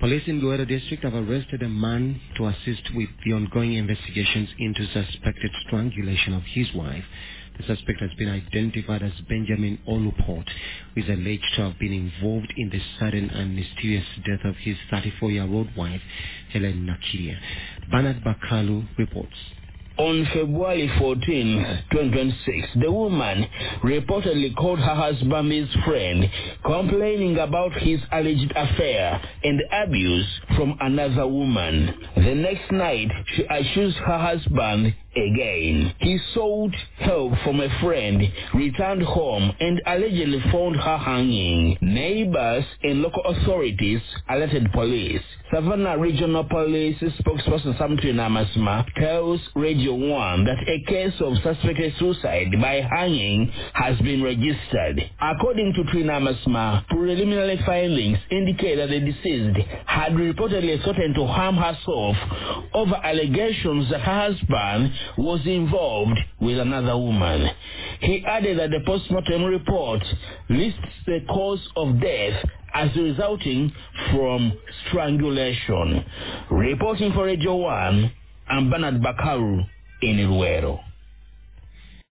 Police in Luero district have arrested a man to assist with the ongoing investigations into suspected strangulation of his wife. The suspect has been identified as Benjamin Oluport, who is alleged to have been involved in the sudden and mysterious death of his 34-year-old wife, Helen Nakiria. Bernard Bakalu reports. On February 14, 2026, the woman reportedly called her husband his friend, complaining about his alleged affair and abuse from another woman. The next night, she accused her husband again. He sought help from a friend, returned home, and allegedly found her hanging. Neighbors and local authorities alerted police. Savannah Regional Police spokesperson Sam Trinamasma tells Radio 1 that a case of suspected suicide by hanging has been registered. According to Trinamasma, preliminary findings indicate that the deceased had reportedly threatened to harm herself over allegations that her husband was involved with another woman. He added that the postmortem report lists the cause of death as resulting from strangulation. Reporting for Radio 1, I'm Bernard Bakaru in Luero.